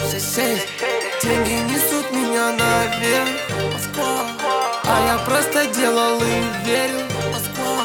Деньги несут меня наверх, Москва. А я просто делал и верил, Москва.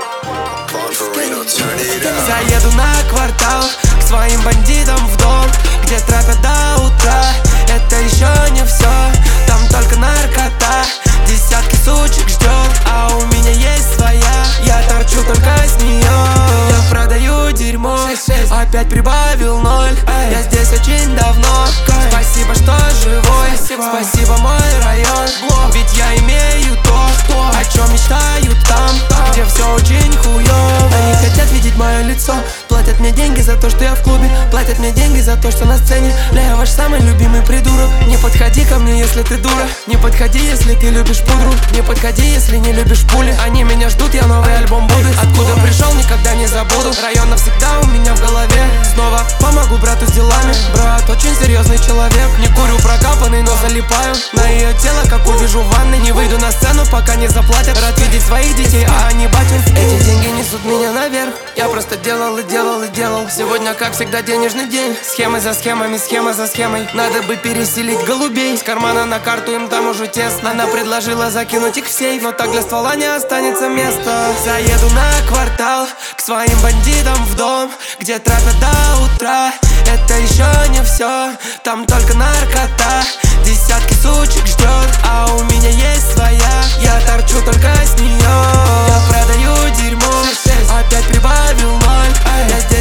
Заеду на квартал к своим бандитам в дом, где трафят до утра. Это еще не все, там только наркота. Десятки сучек ждет, а у меня есть своя. Я торчу только с нее. Я продаю дерьмо, опять прибавил ноль. Я здесь очень давно. Спасибо, что живой. Спасибо, мой район. Ведь я имею то, о чем мечтают там, где все очень хуёво. Они хотят видеть мое лицо, платят мне деньги за то, что я в клубе. Платят мне деньги за то, что на сцене. Бля, я ваш самый любимый придурок. Не подходи ко мне, если ты дура. Не подходи, если ты любишь пудру. Не подходи, если не любишь пули. Они меня ждут, я новый альбом буду. Откуда пришел, никогда не забуду. Район навсегда у меня в голове. Снова помогу брату с делами. Брат очень серьезный человек. Не курю прокапанный, но залипаю на ее тело, как увижу в ванной. Не выйду на сцену, пока не заплатят. Рад видеть своих детей, а они батин. Эти деньги несут меня наверх. Я просто делал и делал и делал. Сегодня, как всегда, денежный день. Схемы за схемами, схема за схемой. Надо бы переселить голубей с кармана на карту, им там уже тесно. Она предложила закинуть их в сейф, но так для ствола не останется места. Заеду на квартал к своим бандитам в дом, где трафят до утра. Это еще не все, там только наркота. Десятки сучек ждет, а у меня есть своя. Я торчу только с нее. Я продаю дерьмо, опять прибавил ноль. Я